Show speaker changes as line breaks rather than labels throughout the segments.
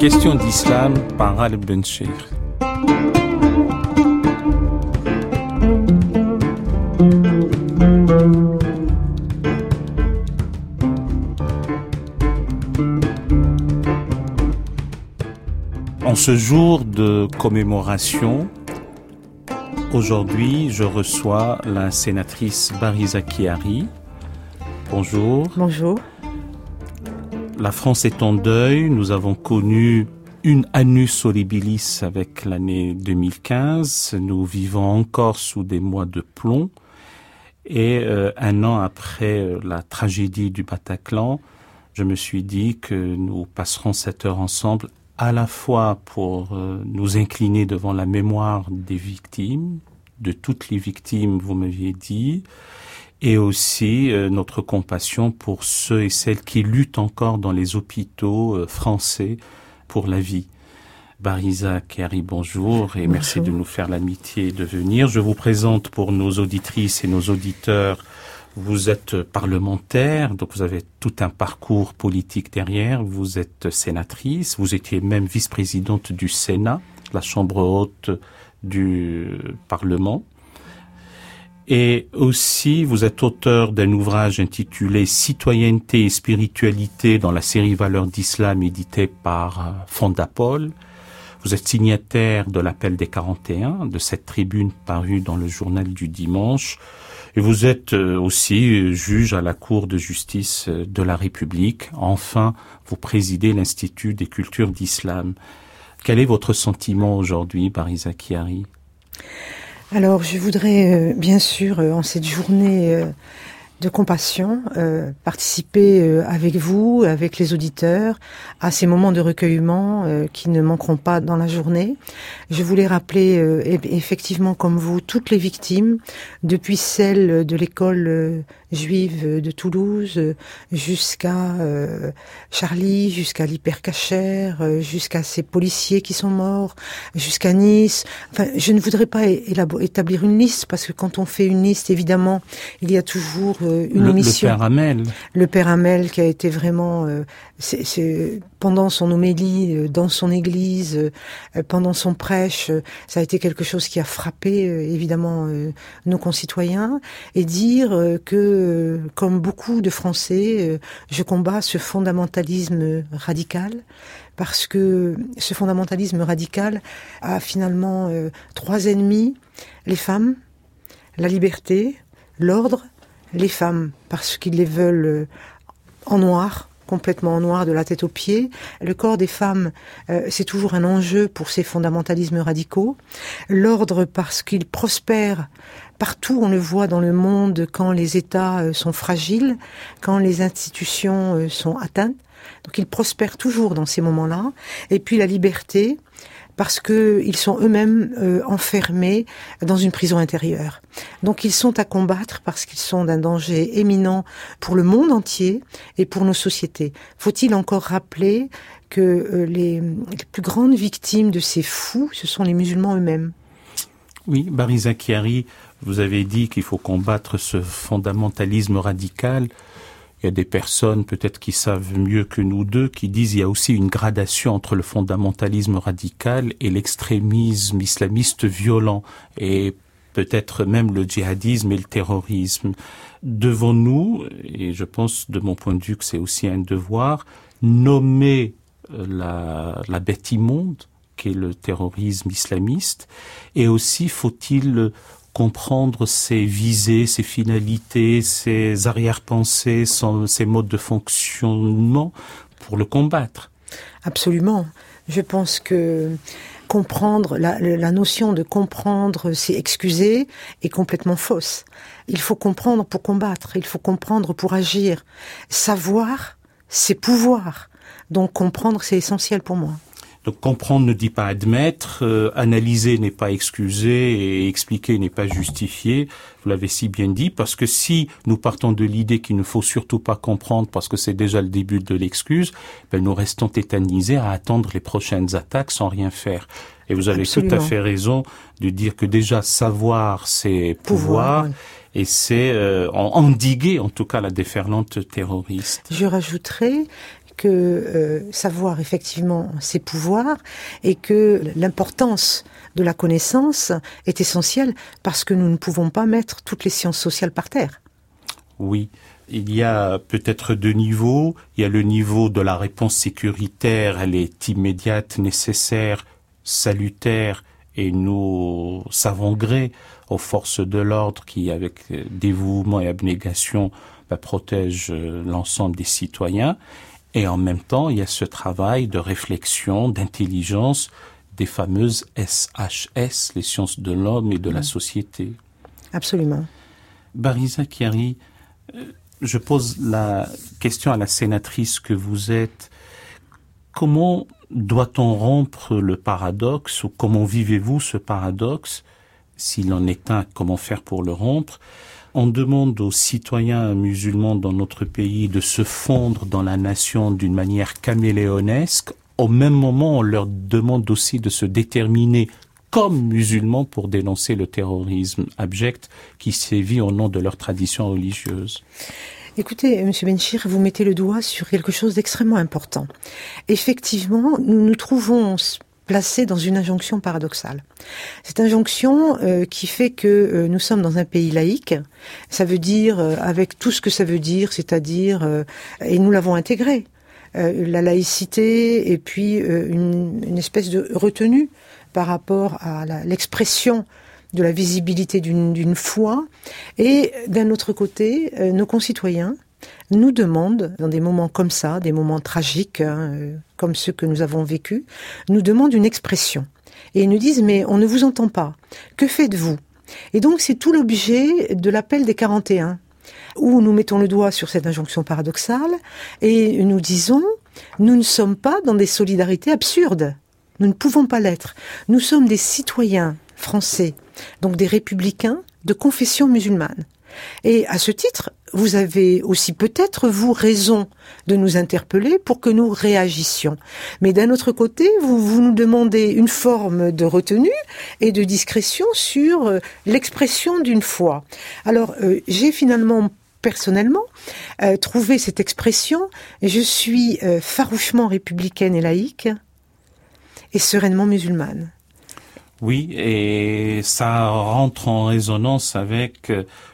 Question d'islam par Al Benchir. En ce jour de commémoration, aujourd'hui, je reçois la sénatrice Bariza Chiari. Bonjour.
Bonjour.
La France est en deuil. Nous avons connu une annus horribilis avec l'année 2015. Nous vivons encore sous des mois de plomb. Et un an après la tragédie du Bataclan, je me suis dit que nous passerons cette heure ensemble à la fois pour nous incliner devant la mémoire des victimes, de toutes les victimes, vous m'aviez dit, et aussi notre compassion pour ceux et celles qui luttent encore dans les hôpitaux français pour la vie. Bariza Chiari, bonjour et merci de nous faire l'amitié de venir. Je vous présente pour nos auditrices et nos auditeurs. Vous êtes parlementaire, donc vous avez tout un parcours politique derrière. Vous êtes sénatrice, vous étiez même vice-présidente du Sénat, la chambre haute du Parlement. Et aussi, vous êtes auteur d'un ouvrage intitulé « Citoyenneté et spiritualité dans la série Valeurs d'Islam » édité par Fondapol. Vous êtes signataire de l'appel des 41, de cette tribune parue dans le journal du dimanche. Et vous êtes aussi juge à la Cour de justice de la République. Enfin, vous présidez l'Institut des cultures d'islam. Quel est votre sentiment aujourd'hui, Bariza Chiari ?
Alors, je voudrais, bien sûr, en cette journée de compassion, participer avec vous, avec les auditeurs, à ces moments de recueillement qui ne manqueront pas dans la journée. Je voulais rappeler, effectivement, comme vous, toutes les victimes, depuis celles de l'école juive de Toulouse, jusqu'à Charlie, jusqu'à l'hypercachère, jusqu'à ces policiers qui sont morts, jusqu'à Nice. Enfin, je ne voudrais pas établir une liste, parce que quand on fait une liste, évidemment, il y a toujours une émission.
Le père Hamel.
Le père Hamel qui a été vraiment, pendant son homélie, dans son église, pendant son prêche, ça a été quelque chose qui a frappé, évidemment, nos concitoyens, et dire que comme beaucoup de Français, je combats ce fondamentalisme radical, parce que ce fondamentalisme radical a finalement trois ennemis: les femmes, la liberté, l'ordre, les femmes, parce qu'ils les veulent en noir, complètement en noir de la tête aux pieds. Le corps des femmes, c'est toujours un enjeu pour ces fondamentalismes radicaux. L'ordre, parce qu'il prospère partout, on le voit dans le monde, quand les États sont fragiles, quand les institutions sont atteintes. Donc il prospère toujours dans ces moments-là. Et puis la liberté, parce que ils sont eux-mêmes enfermés dans une prison intérieure. Donc ils sont à combattre parce qu'ils sont d'un danger éminent pour le monde entier et pour nos sociétés. Faut-il encore rappeler que les plus grandes victimes de ces fous, ce sont les musulmans eux-mêmes?
Oui, Bariza Chiari, vous avez dit qu'il faut combattre ce fondamentalisme radical. Il y a des personnes peut-être qui savent mieux que nous deux qui disent qu'il y a aussi une gradation entre le fondamentalisme radical et l'extrémisme islamiste violent et peut-être même le djihadisme et le terrorisme. Devons-nous, et je pense de mon point de vue que c'est aussi un devoir, nommer la bête immonde qu'est le terrorisme islamiste, et aussi faut-il comprendre ses visées, ses finalités, ses arrière-pensées, ses modes de fonctionnement pour le combattre.
Absolument. Je pense que comprendre, la notion de comprendre, c'est excuser, est complètement fausse. Il faut comprendre pour combattre, il faut comprendre pour agir. Savoir, c'est pouvoir. Donc comprendre, c'est essentiel pour moi.
Donc comprendre ne dit pas admettre, analyser n'est pas excuser et expliquer n'est pas justifier. Vous l'avez si bien dit, parce que si nous partons de l'idée qu'il ne faut surtout pas comprendre parce que c'est déjà le début de l'excuse, nous restons tétanisés à attendre les prochaines attaques sans rien faire. Et vous avez Absolument. Tout à fait raison de dire que déjà savoir c'est pouvoir. Oui. Et c'est endiguer en tout cas la déferlante terroriste.
Je rajouterais que savoir effectivement ses pouvoirs et que l'importance de la connaissance est essentielle parce que nous ne pouvons pas mettre toutes les sciences sociales par terre.
Oui, il y a peut-être 2 niveaux. Il y a le niveau de la réponse sécuritaire, elle est immédiate, nécessaire, salutaire, et nous savons gré aux forces de l'ordre qui, avec dévouement et abnégation, protègent l'ensemble des citoyens. Et en même temps, il y a ce travail de réflexion, d'intelligence, des fameuses SHS, les sciences de l'homme et de la société.
Absolument.
Bariza Chiari, je pose la question à la sénatrice que vous êtes. Comment doit-on rompre le paradoxe, ou comment vivez-vous ce paradoxe? S'il en est un, comment faire pour le rompre? On demande aux citoyens musulmans dans notre pays de se fondre dans la nation d'une manière caméléonesque. Au même moment, on leur demande aussi de se déterminer comme musulmans pour dénoncer le terrorisme abject qui sévit au nom de leur tradition religieuse.
Écoutez, M. Benchir, vous mettez le doigt sur quelque chose d'extrêmement important. Effectivement, nous nous trouvons placés dans une injonction paradoxale. Cette injonction qui fait que nous sommes dans un pays laïque, ça veut dire, avec tout ce que ça veut dire, c'est-à-dire, et nous l'avons intégré, la laïcité et puis une espèce de retenue par rapport à l'expression de la visibilité d'une foi, et d'un autre côté, nos concitoyens nous demandent, dans des moments comme ça, des moments tragiques, comme ceux que nous avons vécus, nous demandent une expression. Et ils nous disent, mais on ne vous entend pas. Que faites-vous? Et donc c'est tout l'objet de l'appel des 41, où nous mettons le doigt sur cette injonction paradoxale, et nous disons, nous ne sommes pas dans des solidarités absurdes. Nous ne pouvons pas l'être. Nous sommes des citoyens français, donc des républicains de confession musulmane. Et à ce titre, vous avez aussi peut-être, vous, raison de nous interpeller pour que nous réagissions. Mais d'un autre côté, vous nous demandez une forme de retenue et de discrétion sur l'expression d'une foi. Alors, j'ai finalement, personnellement, trouvé cette expression. Je suis farouchement républicaine et laïque et sereinement musulmane.
Oui, et ça rentre en résonance avec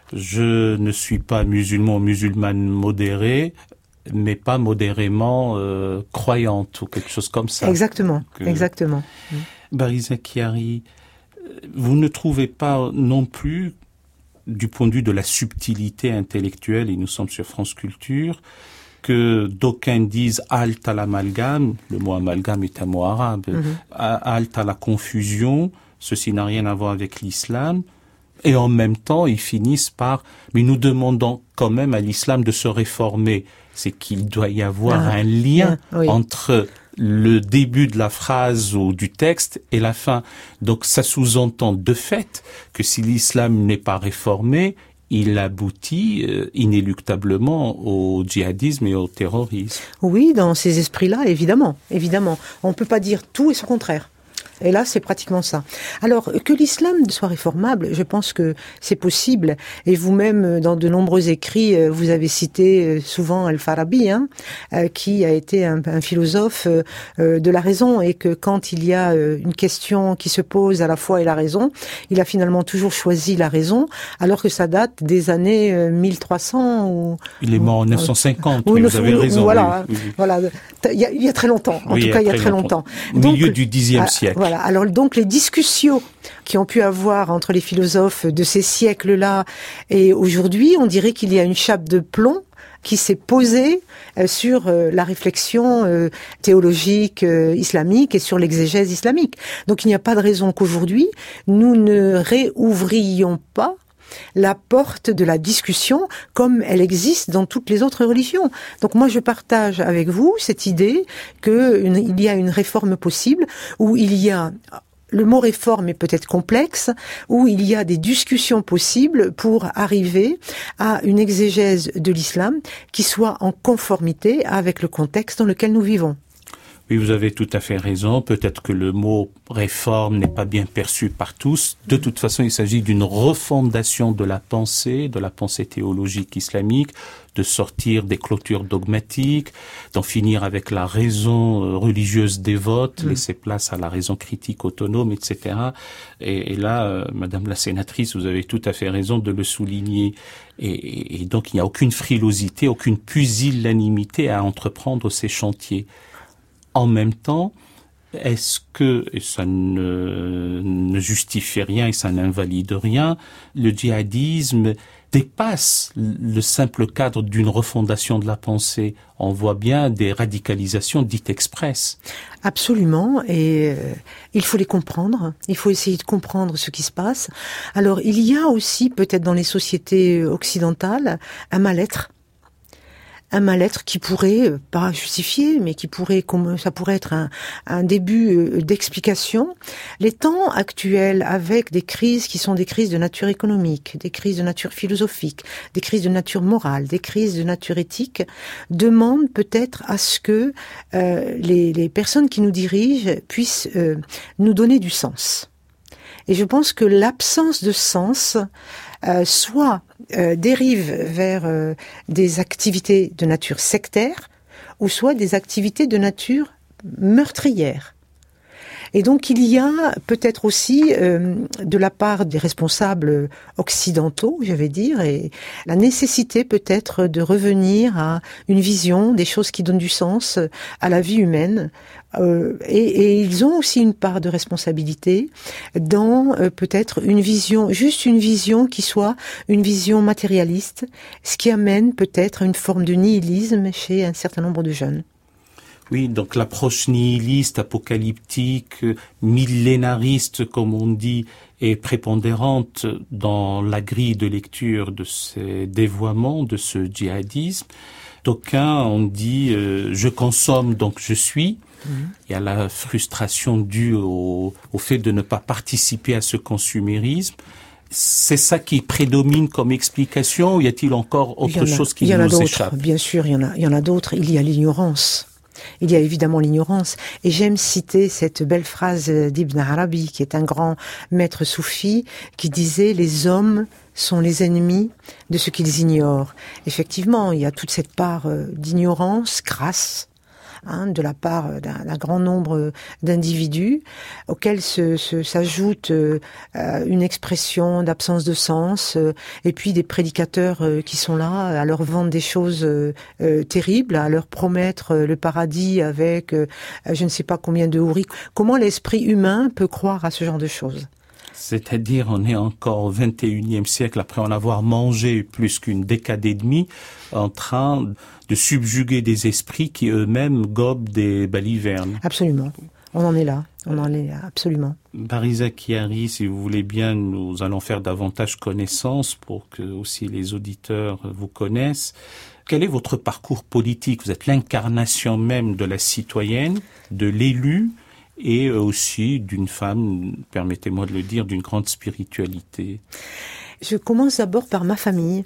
je ne suis pas musulman ou musulmane modérée, mais pas modérément croyante ou quelque chose comme ça.
Exactement, exactement.
Bariza Chiari, vous ne trouvez pas non plus, du point de vue de la subtilité intellectuelle, et nous sommes sur France Culture, que d'aucuns disent halte à l'amalgame, le mot amalgame est un mot arabe, halte à la confusion, ceci n'a rien à voir avec l'islam, et en même temps ils finissent par, mais nous demandons quand même à l'islam de se réformer. C'est qu'il doit y avoir un lien entre le début de la phrase ou du texte et la fin. Donc ça sous-entend de fait que si l'islam n'est pas réformé, il aboutit inéluctablement au djihadisme et au terrorisme.
Oui, dans ces esprits-là, évidemment, évidemment. On ne peut pas dire tout et son contraire. Et là, c'est pratiquement ça. Alors, que l'islam soit réformable, je pense que c'est possible. Et vous-même, dans de nombreux écrits, vous avez cité souvent Al-Farabi, qui a été un philosophe de la raison, et que quand il y a une question qui se pose à la foi et la raison, il a finalement toujours choisi la raison, alors que ça date des années 1300.
Il est mort en 950, oui, vous avez raison.
Voilà, voilà. Il y a très longtemps. En tout cas, il y a très longtemps.
Au milieu du Xe siècle.
Voilà. Alors donc les discussions qui ont pu avoir entre les philosophes de ces siècles-là et aujourd'hui, on dirait qu'il y a une chape de plomb qui s'est posée sur la réflexion théologique islamique et sur l'exégèse islamique. Donc il n'y a pas de raison qu'aujourd'hui nous ne réouvrions pas la porte de la discussion comme elle existe dans toutes les autres religions. Donc moi je partage avec vous cette idée qu'il y a une réforme possible, où il y a, le mot réforme est peut-être complexe, où il y a des discussions possibles pour arriver à une exégèse de l'islam qui soit en conformité avec le contexte dans lequel nous vivons.
Oui, vous avez tout à fait raison. Peut-être que le mot réforme n'est pas bien perçu par tous. De toute façon, il s'agit d'une refondation de la pensée théologique islamique, de sortir des clôtures dogmatiques, d'en finir avec la raison religieuse dévote, laisser place à la raison critique autonome, etc. Et là, Madame la sénatrice, vous avez tout à fait raison de le souligner. Et donc, il n'y a aucune frilosité, aucune pusillanimité à entreprendre ces chantiers. En même temps, est-ce que, et ça ne justifie rien et ça n'invalide rien, le djihadisme dépasse le simple cadre d'une refondation de la pensée? On voit bien des radicalisations dites expresses.
Absolument, et il faut les comprendre, il faut essayer de comprendre ce qui se passe. Alors, il y a aussi, peut-être dans les sociétés occidentales, un mal-être qui pourrait, pas justifier, mais qui pourrait, ça pourrait être un début d'explication. Les temps actuels, avec des crises qui sont des crises de nature économique, des crises de nature philosophique, des crises de nature morale, des crises de nature éthique, demandent peut-être à ce que les personnes qui nous dirigent puissent nous donner du sens. Et je pense que l'absence de sens soit dérive vers des activités de nature sectaire ou soit des activités de nature meurtrière. Et donc il y a peut-être aussi de la part des responsables occidentaux, je vais dire, et la nécessité peut-être de revenir à une vision des choses qui donnent du sens à la vie humaine. Et ils ont aussi une part de responsabilité dans peut-être une vision, juste une vision qui soit une vision matérialiste, ce qui amène peut-être une forme de nihilisme chez un certain nombre de jeunes.
Oui, donc l'approche nihiliste, apocalyptique, millénariste, comme on dit, est prépondérante dans la grille de lecture de ces dévoiements, de ce djihadisme. D'aucuns ont dit je consomme donc je suis. Il y a la frustration due au fait de ne pas participer à ce consumérisme. C'est ça qui prédomine comme explication, ou y a-t-il encore autre chose qui nous échappe?
Bien sûr, il y en a d'autres. Il y a l'ignorance. Il y a évidemment l'ignorance. Et j'aime citer cette belle phrase d'Ibn Arabi, qui est un grand maître soufi, qui disait « Les hommes sont les ennemis de ce qu'ils ignorent ». Effectivement, il y a toute cette part d'ignorance crasse, de la part d'un grand nombre d'individus, auxquels s'ajoute une expression d'absence de sens, et puis des prédicateurs qui sont là à leur vendre des choses terribles, à leur promettre le paradis avec je ne sais pas combien de houris. Comment l'esprit humain peut croire à ce genre de choses ?
C'est-à-dire, on est encore au XXIe siècle, après en avoir mangé plus qu'une décade et demie, en train de subjuguer des esprits qui eux-mêmes gobent des balivernes.
Absolument. On en est là. On en est là, absolument.
Bariza Chiari, si vous voulez bien, nous allons faire davantage connaissance pour que aussi les auditeurs vous connaissent. Quel est votre parcours politique? Vous êtes l'incarnation même de la citoyenne, de l'élu, et aussi d'une femme, permettez-moi de le dire, d'une grande spiritualité.
Je commence d'abord par ma famille.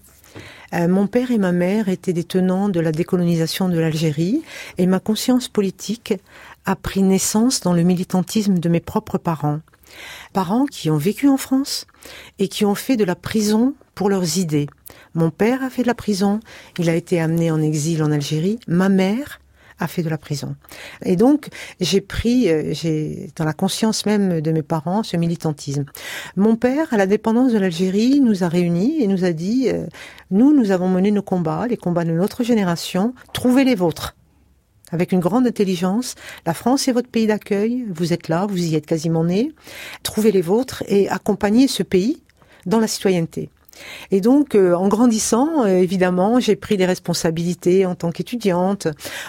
Mon père et ma mère étaient des tenants de la décolonisation de l'Algérie, et ma conscience politique a pris naissance dans le militantisme de mes propres parents. Parents qui ont vécu en France et qui ont fait de la prison pour leurs idées. Mon père a fait de la prison, il a été amené en exil en Algérie. Ma mère a fait de la prison. Et donc, j'ai dans la conscience même de mes parents, ce militantisme. Mon père, à la dépendance de l'Algérie, nous a réunis et nous a dit, nous avons mené nos combats, les combats de notre génération, trouvez les vôtres. Avec une grande intelligence, la France est votre pays d'accueil, vous êtes là, vous y êtes quasiment nés, trouvez les vôtres et accompagnez ce pays dans la citoyenneté. Et donc, en grandissant, évidemment, j'ai pris des responsabilités en tant qu'étudiante.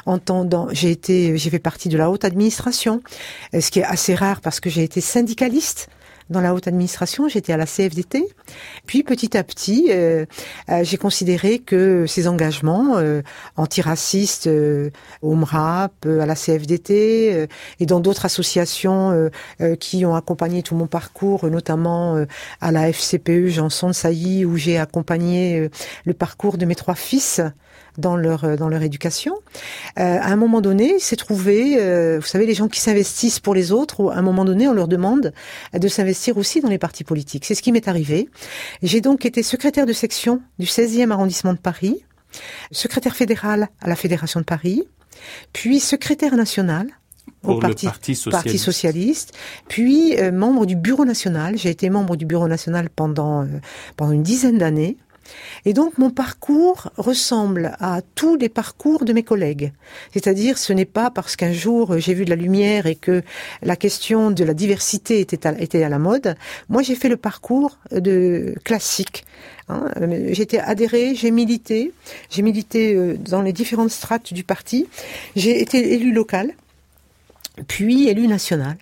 J'ai fait partie de la haute administration, ce qui est assez rare parce que j'ai été syndicaliste. Dans la haute administration, j'étais à la CFDT. Puis petit à petit, j'ai considéré que ces engagements antiracistes au MRAP, à la CFDT et dans d'autres associations qui ont accompagné tout mon parcours, notamment à la FCPE Janson de Sailly, où j'ai accompagné le parcours de mes 3 fils dans leur éducation. À un moment donné, c'est trouvé, vous savez, les gens qui s'investissent pour les autres, à un moment donné, on leur demande de s'investir aussi dans les partis politiques. C'est ce qui m'est arrivé. J'ai donc été secrétaire de section du 16e arrondissement de Paris, secrétaire fédéral à la Fédération de Paris, puis secrétaire national au Parti socialiste, puis membre du bureau national. J'ai été membre du bureau national pendant une dizaine d'années. Et donc mon parcours ressemble à tous les parcours de mes collègues. C'est-à-dire, ce n'est pas parce qu'un jour j'ai vu de la lumière et que la question de la diversité était à la mode. Moi, j'ai fait le parcours classique. J'étais adhérée, j'ai milité dans les différentes strates du parti. J'ai été élue locale, puis élue nationale.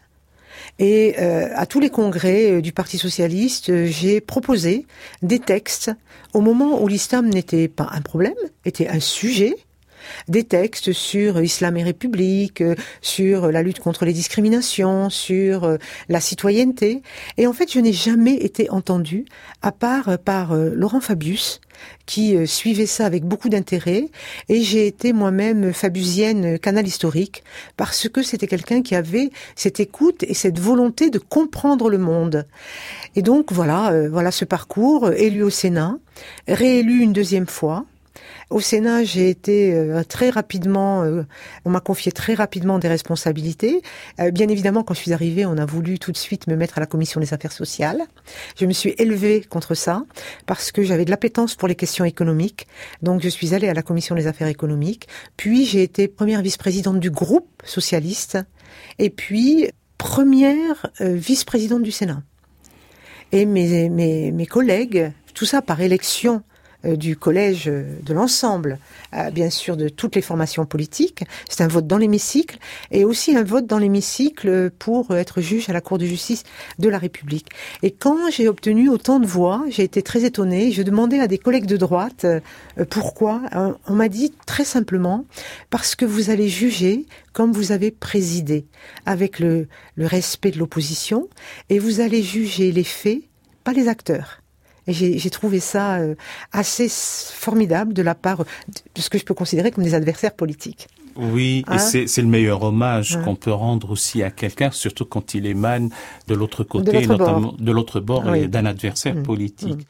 Et à tous les congrès du Parti socialiste, j'ai proposé des textes au moment où l'islam n'était pas un problème, était un sujet. Des textes sur Islam et République, sur la lutte contre les discriminations, sur la citoyenneté. Et en fait, je n'ai jamais été entendue, à part par Laurent Fabius, qui suivait ça avec beaucoup d'intérêt. Et j'ai été moi-même fabusienne canal historique, parce que c'était quelqu'un qui avait cette écoute et cette volonté de comprendre le monde. Et donc voilà ce parcours, élu au Sénat, réélu une deuxième fois. Au Sénat, j'ai été très rapidement, on m'a confié très rapidement des responsabilités. Bien évidemment, quand je suis arrivée, on a voulu tout de suite me mettre à la commission des affaires sociales. Je me suis élevée contre ça parce que j'avais de l'appétence pour les questions économiques. Donc, je suis allée à la commission des affaires économiques. Puis, j'ai été première vice-présidente du groupe socialiste et puis première vice-présidente du Sénat. Et mes collègues, tout ça par élection du collège de l'ensemble, bien sûr de toutes les formations politiques. C'est un vote dans l'hémicycle et aussi un vote dans l'hémicycle pour être juge à la Cour de justice de la République. Et quand j'ai obtenu autant de voix, j'ai été très étonnée. Je demandais à des collègues de droite pourquoi. On m'a dit très simplement parce que vous allez juger comme vous avez présidé, avec le respect de l'opposition, et vous allez juger les faits, pas les acteurs. Et j'ai trouvé ça assez formidable de la part de ce que je peux considérer comme des adversaires politiques.
Oui, et c'est le meilleur hommage qu'on peut rendre aussi à quelqu'un, surtout quand il émane de l'autre côté, notamment de l'autre bord, oui, d'un adversaire politique.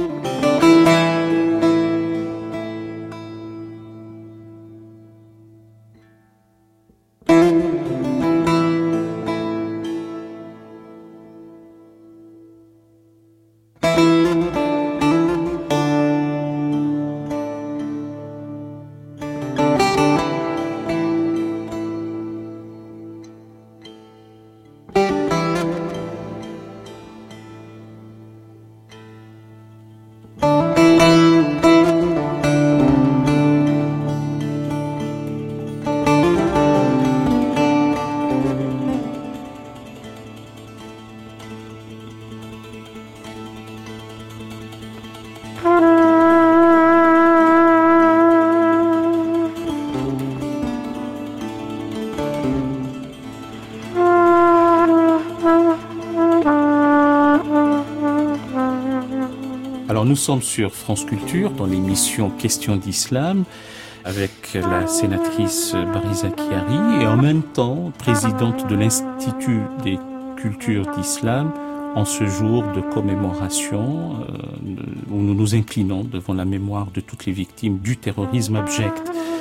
Alors nous sommes sur France Culture dans l'émission Questions d'Islam avec la sénatrice Bariza Chiari et en même temps présidente de l'Institut des cultures d'Islam en ce jour de commémoration où nous nous inclinons devant la mémoire de toutes les victimes du terrorisme abject,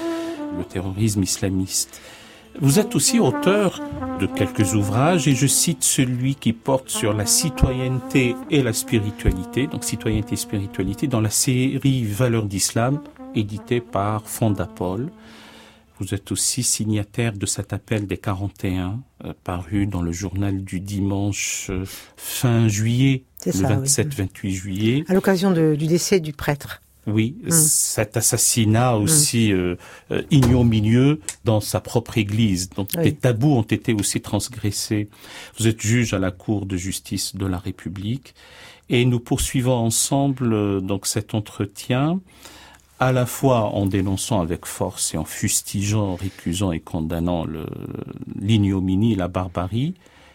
le terrorisme islamiste. Vous êtes aussi auteur de quelques ouvrages et je cite celui qui porte sur la citoyenneté et la spiritualité, donc citoyenneté et spiritualité, dans la série Valeurs d'Islam, éditée par Fondapol. Vous êtes aussi signataire de cet appel des 41, paru dans le journal du dimanche fin juillet, le 27-28 juillet.
À l'occasion du décès du prêtre.
Oui, cet assassinat aussi ignominieux dans sa propre église. Donc des tabous ont été aussi transgressés. Vous êtes juge à la Cour de justice de la République et nous poursuivons ensemble donc cet entretien à la fois en dénonçant avec force et en fustigeant, récusant et condamnant l'ignominie, la barbarie,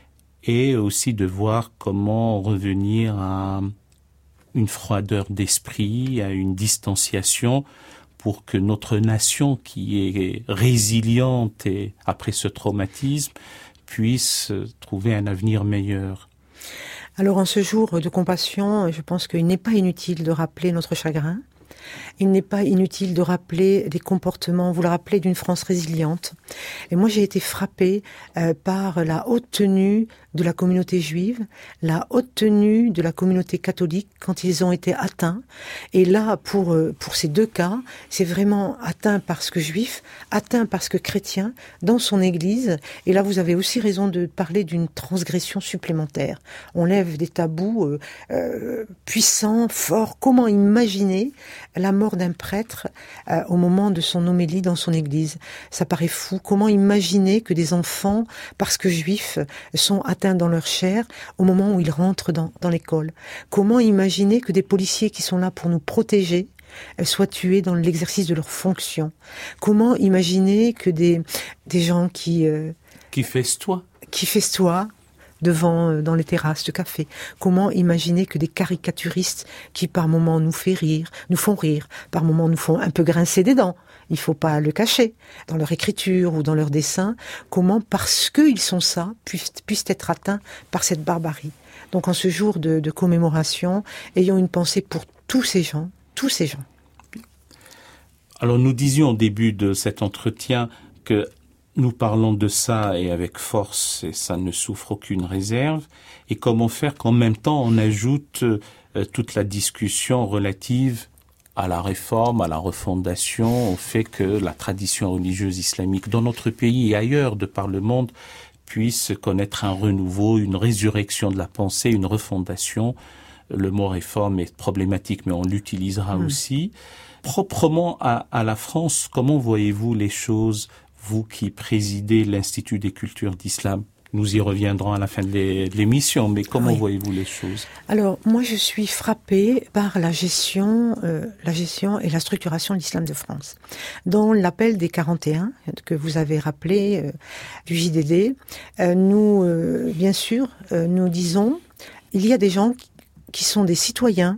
et aussi de voir comment revenir à une froideur d'esprit, à une distanciation pour que notre nation, qui est résiliente et après ce traumatisme, puisse trouver un avenir meilleur?
Alors en ce jour de compassion, je pense qu'il n'est pas inutile de rappeler notre chagrin. Il n'est pas inutile de rappeler des comportements, vous le rappelez, d'une France résiliente. Et moi, j'ai été frappée par la haute tenue de la communauté juive, la haute tenue de la communauté catholique quand ils ont été atteints. Et là, pour ces deux cas, c'est vraiment atteint parce que juif, atteint parce que chrétien, dans son église. Et là, vous avez aussi raison de parler d'une transgression supplémentaire. On lève des tabous puissants, forts. Comment imaginer la mort d'un prêtre au moment de son homélie dans son église? Ça paraît fou. Comment imaginer que des enfants, parce que juifs, sont atteints dans leur chair au moment où ils rentrent dans l'école? Comment imaginer que des policiers qui sont là pour nous protéger soient tués dans l'exercice de leurs fonctions? Comment imaginer que des gens qui festoient devant dans les terrasses de café? Comment imaginer que des caricaturistes qui par moments nous font rire, par moments nous font un peu grincer des dents, il faut pas le cacher, dans leur écriture ou dans leur dessin, comment, parce qu'ils sont ça, puissent être atteints par cette barbarie. Donc en ce jour de commémoration, ayons une pensée pour tous ces gens.
Alors nous disions au début de cet entretien que nous parlons de ça et avec force, et ça ne souffre aucune réserve. Et comment faire qu'en même temps on ajoute toute la discussion relative à la réforme, à la refondation, au fait que la tradition religieuse islamique dans notre pays et ailleurs de par le monde puisse connaître un renouveau, une résurrection de la pensée, une refondation. Le mot réforme est problématique, mais on l'utilisera aussi. Proprement à la France, comment voyez-vous les choses, vous qui présidez l'Institut des cultures d'islam? Nous y reviendrons à la fin de l'émission, mais comment voyez-vous les choses?
Alors, moi, je suis frappée par la gestion et la structuration de l'islam de France. Dans l'appel des 41, que vous avez rappelé, du JDD, nous, bien sûr, nous disons, il y a des gens qui sont des citoyens,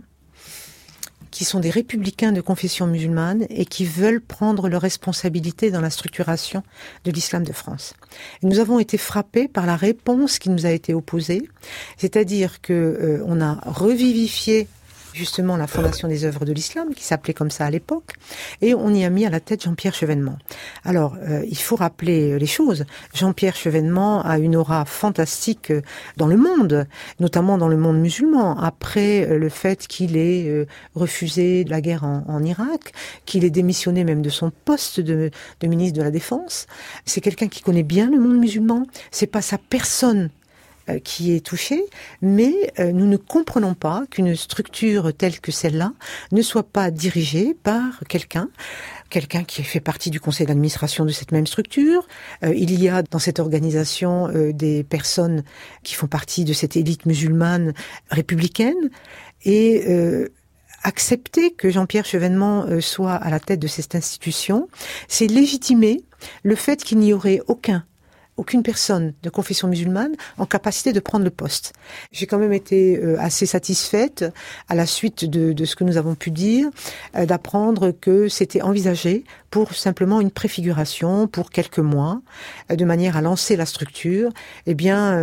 qui sont des républicains de confession musulmane et qui veulent prendre leurs responsabilités dans la structuration de l'islam de France. Et nous avons été frappés par la réponse qui nous a été opposée, c'est-à-dire que on a revivifié justement la Fondation des œuvres de l'islam, qui s'appelait comme ça à l'époque, et on y a mis à la tête Jean-Pierre Chevènement. Alors, il faut rappeler les choses. Jean-Pierre Chevènement a une aura fantastique dans le monde, notamment dans le monde musulman, après le fait qu'il ait refusé la guerre en Irak, qu'il ait démissionné même de son poste de ministre de la Défense. C'est quelqu'un qui connaît bien le monde musulman, c'est pas sa personne qui est touchée, mais nous ne comprenons pas qu'une structure telle que celle-là ne soit pas dirigée par quelqu'un qui fait partie du conseil d'administration de cette même structure. Il y a dans cette organisation des personnes qui font partie de cette élite musulmane républicaine, et accepter que Jean-Pierre Chevènement soit à la tête de cette institution, c'est légitimer le fait qu'il n'y aurait aucune personne de confession musulmane en capacité de prendre le poste. J'ai quand même été assez satisfaite, à la suite de ce que nous avons pu dire, d'apprendre que c'était envisagé pour simplement une préfiguration, pour quelques mois, de manière à lancer la structure. Eh bien,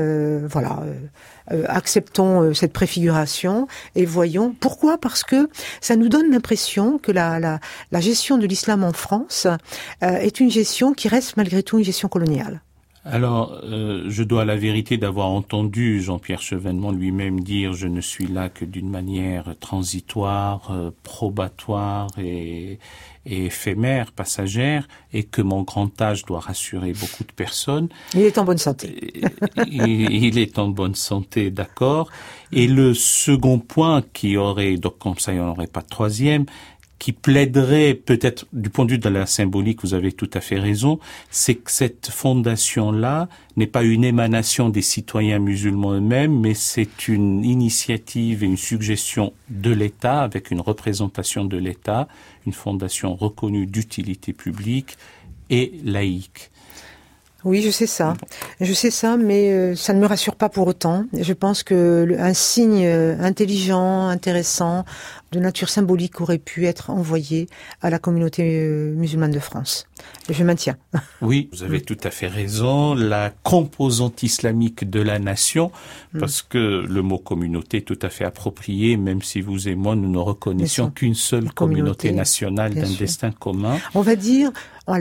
acceptons cette préfiguration et voyons. Pourquoi ? Parce que ça nous donne l'impression que la gestion de l'islam en France est une gestion qui reste malgré tout une gestion coloniale.
Alors, je dois la vérité d'avoir entendu Jean-Pierre Chevènement lui-même dire « Je ne suis là que d'une manière transitoire, probatoire et éphémère, passagère, et que mon grand âge doit rassurer beaucoup de personnes. »
Il est en bonne santé.
Il est en bonne santé, d'accord. Et le second point qui aurait, donc comme ça il n'y en aurait pas de troisième, qui plaiderait peut-être du point de vue de la symbolique, vous avez tout à fait raison, c'est que cette fondation-là n'est pas une émanation des citoyens musulmans eux-mêmes, mais c'est une initiative et une suggestion de l'État, avec une représentation de l'État, une fondation reconnue d'utilité publique et laïque.
Oui, je sais ça, mais ça ne me rassure pas pour autant. Je pense que un signe intelligent, intéressant, de nature symbolique aurait pu être envoyé à la communauté musulmane de France. Je maintiens.
Oui, vous avez tout à fait raison. La composante islamique de la nation, parce que le mot communauté est tout à fait approprié, même si vous et moi, nous ne reconnaissions qu'une seule communauté nationale d'un destin commun.
On va dire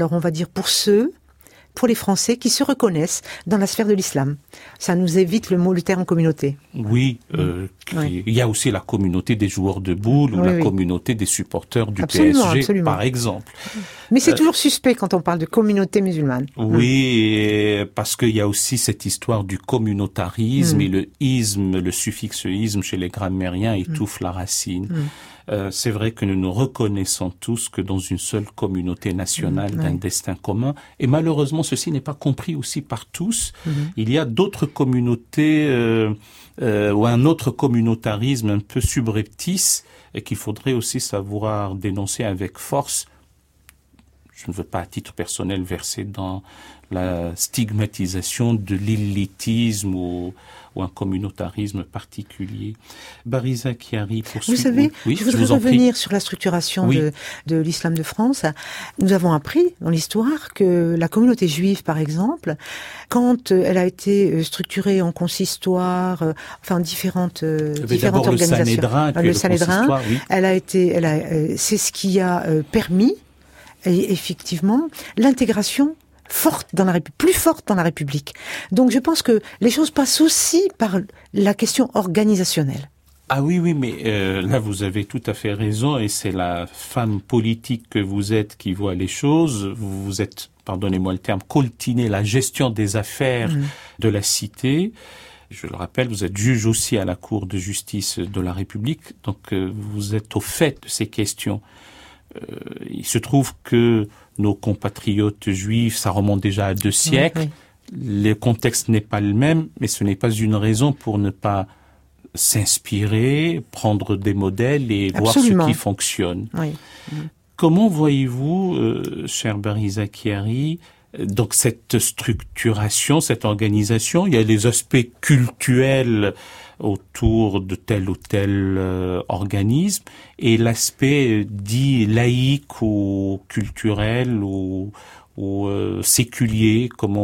pour les Français qui se reconnaissent dans la sphère de l'islam. Ça nous évite le terme communauté.
Oui, il y a aussi la communauté des joueurs de boules ou la communauté des supporters du PSG, par exemple.
Mais c'est toujours suspect quand on parle de communauté musulmane.
Oui, parce qu'il y a aussi cette histoire du communautarisme et le suffixe isme chez les grammairiens étouffe la racine. C'est vrai que nous nous reconnaissons tous que dans une seule communauté nationale d'un destin commun. Et malheureusement, ceci n'est pas compris aussi par tous. Il y a d'autres communautés ou un autre communautarisme un peu subreptice et qu'il faudrait aussi savoir dénoncer avec force. Je ne veux pas à titre personnel verser dans la stigmatisation de l'illitisme ou un communautarisme particulier. Bariza Chiari,
vous savez, je voudrais revenir sur la structuration de l'islam de France. Nous avons appris dans l'histoire que la communauté juive, par exemple, quand elle a été structurée en consistoire, différentes organisations, le Sanhédrin, c'est ce qui a permis et effectivement l'intégration plus forte dans la République. Donc je pense que les choses passent aussi par la question organisationnelle.
Ah oui, mais là vous avez tout à fait raison et c'est la femme politique que vous êtes qui voit les choses. Vous êtes, pardonnez-moi le terme, coltiné la gestion des affaires de la cité. Je le rappelle, vous êtes juge aussi à la Cour de justice de la République, donc vous êtes au fait de ces questions. Il se trouve que nos compatriotes juifs, ça remonte déjà à 2 siècles. Le contexte n'est pas le même, mais ce n'est pas une raison pour ne pas s'inspirer, prendre des modèles et voir ce qui fonctionne. Comment voyez-vous, cher Bariza Chiari, donc cette structuration, cette organisation? Il y a des aspects cultuels autour de tel ou tel organisme et l'aspect dit laïque ou culturel ou séculier,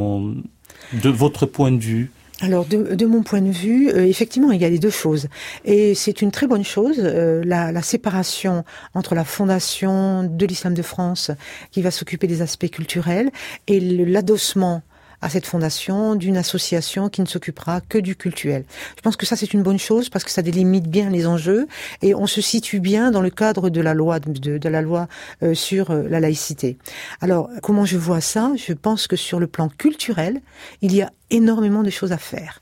de votre point de vue?
Alors, de mon point de vue, effectivement, il y a les deux choses. Et c'est une très bonne chose, la séparation entre la fondation de l'Islam de France, qui va s'occuper des aspects culturels, et l'adossement à cette fondation d'une association qui ne s'occupera que du cultuel. Je pense que ça, c'est une bonne chose parce que ça délimite bien les enjeux et on se situe bien dans le cadre de la loi sur la laïcité. Alors, comment je vois ça? Je pense que sur le plan culturel, il y a énormément de choses à faire.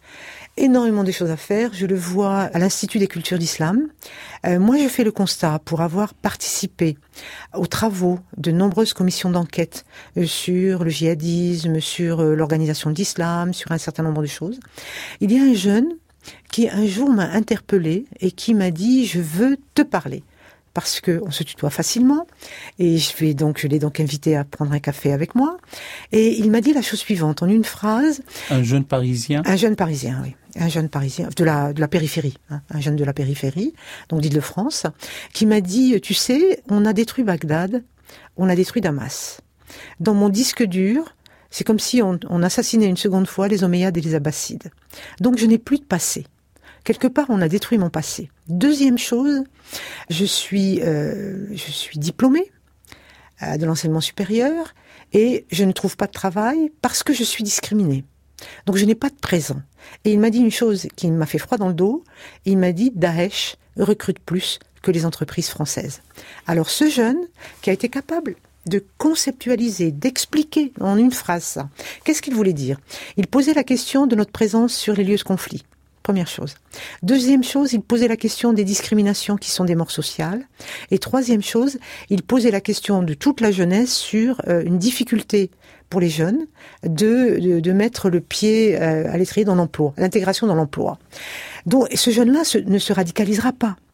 Je le vois à l'Institut des cultures d'islam. Moi, je fais le constat, pour avoir participé aux travaux de nombreuses commissions d'enquête sur le djihadisme, sur l'organisation de l'islam, sur un certain nombre de choses. Il y a un jeune qui un jour m'a interpellé et qui m'a dit « Je veux te parler ». Parce que on se tutoie facilement, et je l'ai donc invité à prendre un café avec moi, et il m'a dit la chose suivante, en une phrase.
Un jeune Parisien?
Un jeune Parisien, oui. Un jeune Parisien, de la périphérie, un jeune de la périphérie, donc d'Île-de-France, qui m'a dit, tu sais, on a détruit Bagdad, on a détruit Damas. Dans mon disque dur, c'est comme si on assassinait une seconde fois les Omeyyades et les Abbassides. Donc je n'ai plus de passé. Quelque part, on a détruit mon passé. Deuxième chose, je suis diplômée de l'enseignement supérieur et je ne trouve pas de travail parce que je suis discriminée. Donc je n'ai pas de présent. Et il m'a dit une chose qui m'a fait froid dans le dos. Il m'a dit Daesh recrute plus que les entreprises françaises. Alors ce jeune qui a été capable de conceptualiser, d'expliquer en une phrase ça, qu'est-ce qu'il voulait dire? Il posait la question de notre présence sur les lieux de conflit. Première chose. Deuxième chose, il posait la question des discriminations qui sont des morts sociales. Et troisième chose, il posait la question de toute la jeunesse sur une difficulté pour les jeunes de mettre le pied à l'étrier dans l'emploi, l'intégration dans l'emploi. Donc ce jeune-là ne se radicalisera pas.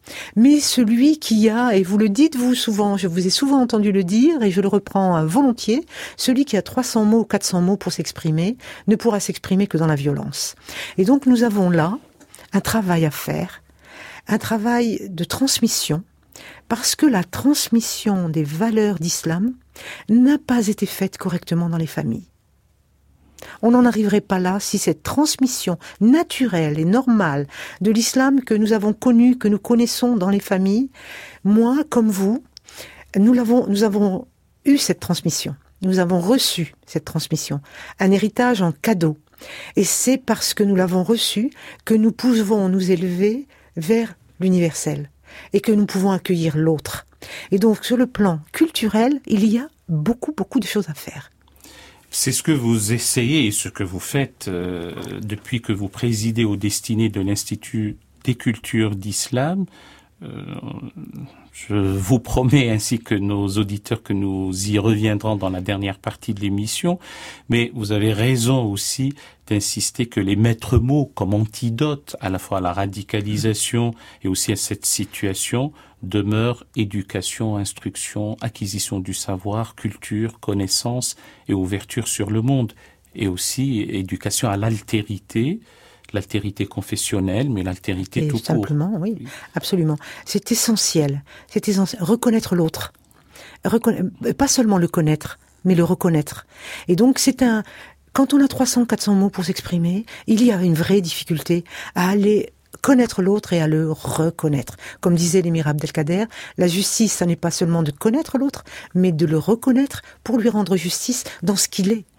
mais celui qui a, et vous le dites vous souvent, je vous ai souvent entendu le dire, et je le reprends volontiers, celui qui a 300 mots, 400 mots pour s'exprimer, ne pourra s'exprimer que dans la violence. Et donc nous avons là un travail à faire, un travail de transmission, parce que la transmission des valeurs d'islam n'a pas été faite correctement dans les familles. On n'en arriverait pas là si cette transmission naturelle et normale de l'islam que nous avons connu, que nous connaissons dans les familles, moi comme vous, nous avons eu cette transmission. Nous avons reçu cette transmission, un héritage en cadeau. Et c'est parce que nous l'avons reçu que nous pouvons nous élever vers l'universel et que nous pouvons accueillir l'autre. Et donc sur le plan culturel, il y a beaucoup de choses à faire.
C'est ce que vous essayez et ce que vous faites depuis que vous présidez aux destinées de l'Institut des cultures d'islam. Je vous promets, ainsi que nos auditeurs, que nous y reviendrons dans la dernière partie de l'émission, mais vous avez raison aussi d'insister que les maîtres mots comme antidote à la fois à la radicalisation et aussi à cette situation demeurent éducation, instruction, acquisition du savoir, culture, connaissance et ouverture sur le monde, et aussi éducation à l'altérité confessionnelle, mais l'altérité tout court.
Simplement, oui, absolument. C'est essentiel. Reconnaître l'autre. Pas seulement le connaître, mais le reconnaître. Et donc, quand on a 300, 400 mots pour s'exprimer, il y a une vraie difficulté à aller connaître l'autre et à le reconnaître. Comme disait l'émir Abdelkader, la justice, ça n'est pas seulement de connaître l'autre, mais de le reconnaître pour lui rendre justice dans ce qu'il est.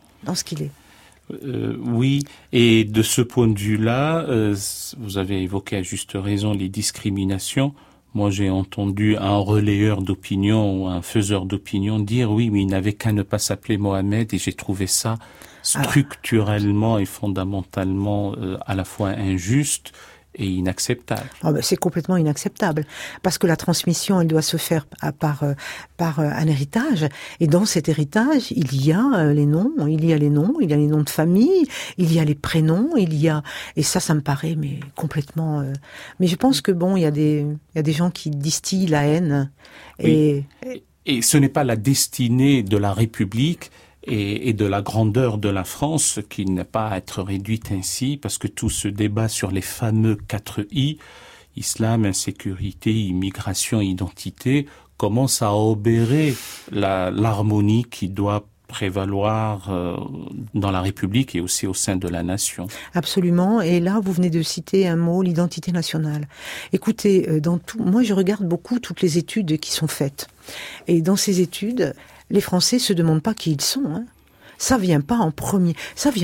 Oui, et de ce point de vue-là, vous avez évoqué à juste raison les discriminations. Moi, j'ai entendu un relayeur d'opinion ou un faiseur d'opinion dire oui, mais il n'avait qu'à ne pas s'appeler Mohamed, et j'ai trouvé ça structurellement et fondamentalement à la fois injuste et inacceptable.
C'est complètement inacceptable, parce que la transmission, elle doit se faire par un héritage, et dans cet héritage, il y a les noms, il y a les noms de famille, il y a les prénoms, et ça me paraît mais complètement. Mais je pense que il y a des gens qui distillent la haine,
et ce n'est pas la destinée de la République et de la grandeur de la France qui n'est pas à être réduite ainsi, parce que tout ce débat sur les fameux 4 I, islam, insécurité, immigration, identité, commence à obérer l'harmonie qui doit prévaloir dans la République et aussi au sein de la nation.
Absolument. Et là, vous venez de citer un mot, l'identité nationale. Écoutez, moi je regarde beaucoup toutes les études qui sont faites. Et dans ces études, les Français se demandent pas qui ils sont, hein. Ça vient pas en premier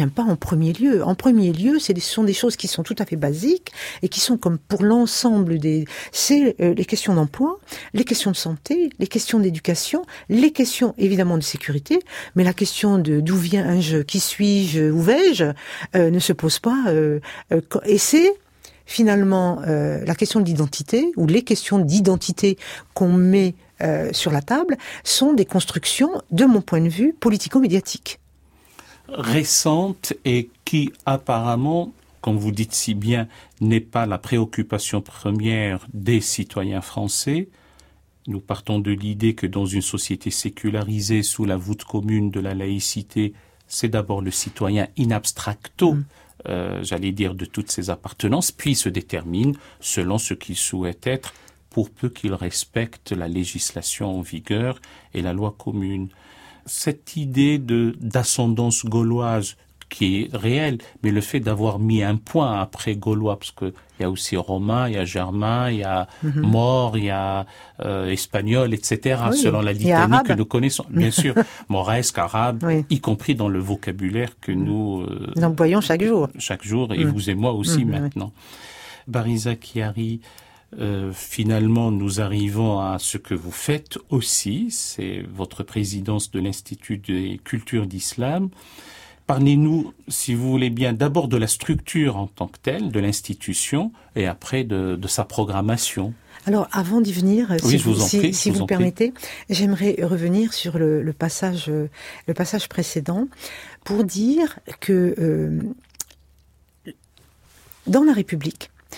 lieu. En premier lieu, ce sont des choses qui sont tout à fait basiques et qui sont comme pour l'ensemble c'est les questions d'emploi, les questions de santé, les questions d'éducation, les questions évidemment de sécurité, mais la question de d'où viens-je, qui suis-je, où vais-je, ne se pose pas. Et c'est finalement la question de l'identité, ou les questions d'identité qu'on met sur la table, sont des constructions, de mon point de vue, politico-médiatiques.
Récentes, et qui apparemment, comme vous dites si bien, n'est pas la préoccupation première des citoyens français. Nous partons de l'idée que dans une société sécularisée sous la voûte commune de la laïcité, c'est d'abord le citoyen in abstracto, j'allais dire, de toutes ses appartenances, puis se détermine selon ce qu'il souhaite être, pour peu qu'il respecte la législation en vigueur et la loi commune. Cette idée d'ascendance gauloise qui est réelle, mais le fait d'avoir mis un point après gaulois, parce que il y a aussi romain, il y a germain, il y a maure, il y a espagnol, etc., selon la litanie que nous connaissons. Bien sûr, mauresque, arabe, y compris dans le vocabulaire que nous
employons chaque jour.
Chaque jour, et vous et moi aussi maintenant. Bariza Chiari, finalement, nous arrivons à ce que vous faites aussi, c'est votre présidence de l'Institut des cultures d'islam. Parlez-nous, si vous voulez bien, d'abord de la structure en tant que telle, de l'institution, et après de sa programmation.
Alors, avant d'y venir, si vous permettez, j'aimerais revenir sur le passage précédent pour dire que dans la République,